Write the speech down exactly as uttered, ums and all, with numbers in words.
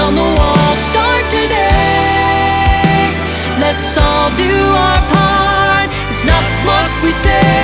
on the wall. Start today. Let's all do our part. It's not what we say.